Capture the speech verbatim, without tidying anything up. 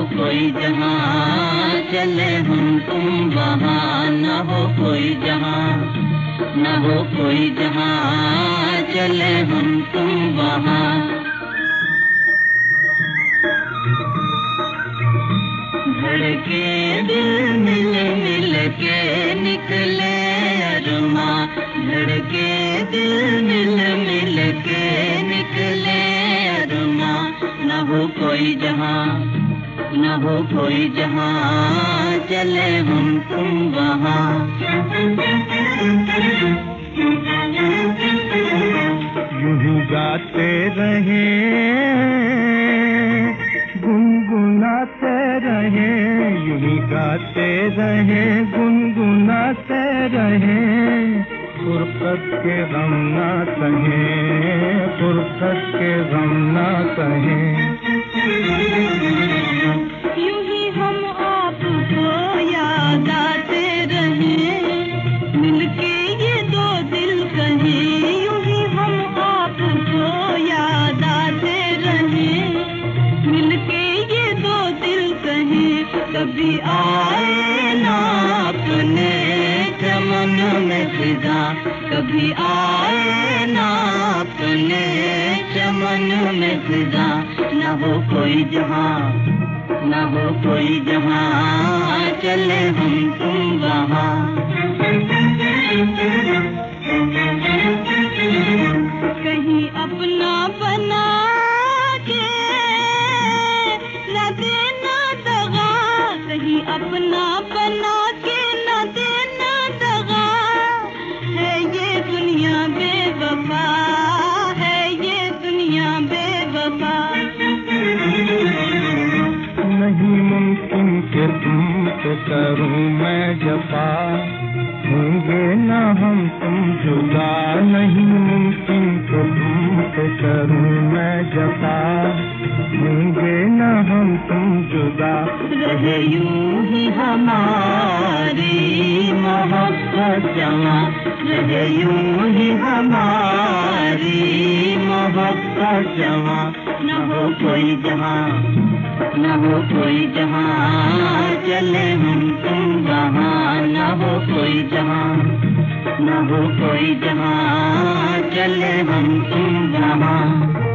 कोई जहां चले हम तुम वहां, न हो कोई जहां, न हो कोई जहां चले हम तुम वहां। धड़के दिल मिल मिल के निकले अरमां, धड़के दिल मिल मिल के निकले अरमां। न हो कोई जहां, न हो कोई जहां चले हम तुम वहां। यूं ही गाते रहे गुनगुनाते रहे, यूं ही गाते रहे गुनगुनाते रहे। फुर्सत के गम ना सहे, फुर्सत के गम ना सहे। यूं ही हम आपको याद आते रहे, मिलके ये दो दिल कहे। यूं ही हम आपको याद आते रहे, मिलके ये दो दिल कहे। कभी आए ना अपने चमन में फिजा, कभी आए ना अपने चमन में फिजा। न हो कोई जहां, न हो कोई जहां चले हम तुम वहां। कहीं अपना बना के न देना दगा, कहीं अपना बना के न देना दगा। है ये दुनिया बेवफा, है ये दुनिया बेवफा। नहीं मुमकिन कि तुम पे करूं मैं जफा, होंगे ना हम तुम जुदा। नहीं मुमकिन कि तुम पे करूं मैं जफा, होंगे ना हम तुम जुदा। रहे यूं ही हमारी मोहब्बत जवां, रहे यूं ही हमारी मोहब्बत जवां। न हो कोई जहां, न हो कोई जहां चले हम तुम वहां। न हो कोई जहां, न हो कोई जहां चले हम तुम वहां।